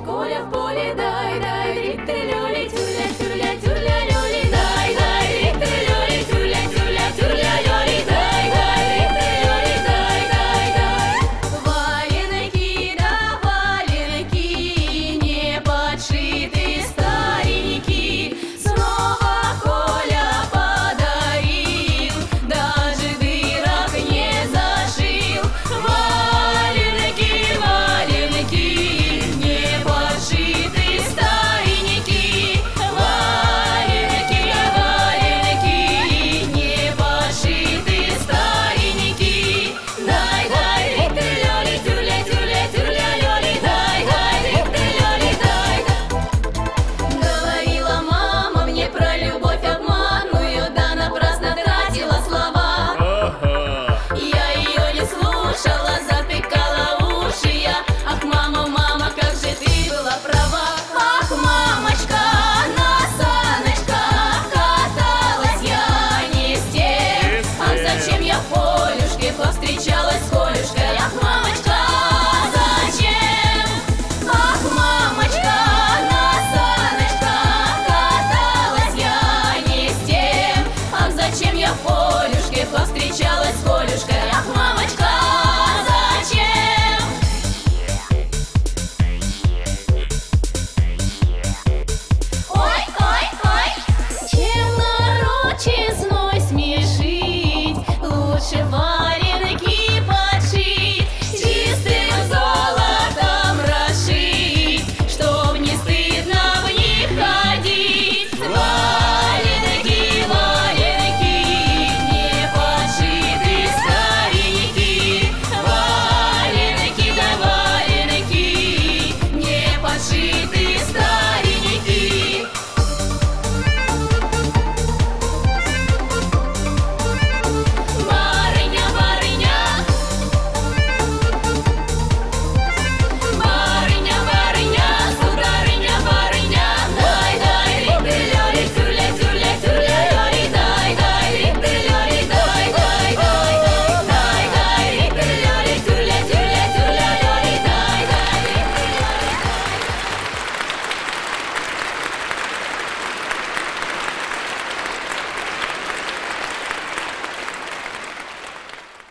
Коля в поле, дай, дай, дрит-ты-люли, тюля, тюля, тюля, люли, дай, дай, дрит-ты-люли, тюля, тюля, тюля, люли, дай, дай, дрит-ты-люли, дай, дай, дай. Валенки, да валенки, не подшиты старенькие, снова Коля подарил, даже дырок не зашил. Валенки, валенки, не подшиты старенькие, валенки, валенки, не подшиты старенькие. Дай, дай, дрит-ты-люли, тюля, тюля, тюля, люли, дай, дай, дрит-ты-люли, дай, дай. Говорила мама мне про любовь обманную, да напрасно тратила слова. Я ее не слушала, затыкала уши я. Ах, мама, мама, как же ты была права. Ах, мамочка, на саночках каталась я не с тем. Ах, зачем я в полюшке повстречалась с Колюшкой? Ах, мамочка, зачем? Ах, мамочка, на саночках каталась я не с тем. Ах, зачем я в полюшке повстречалась с Колюшкой? Ах, мамочка, зачем? Ой, ой, ой, чем народ честной смешить, лучше вас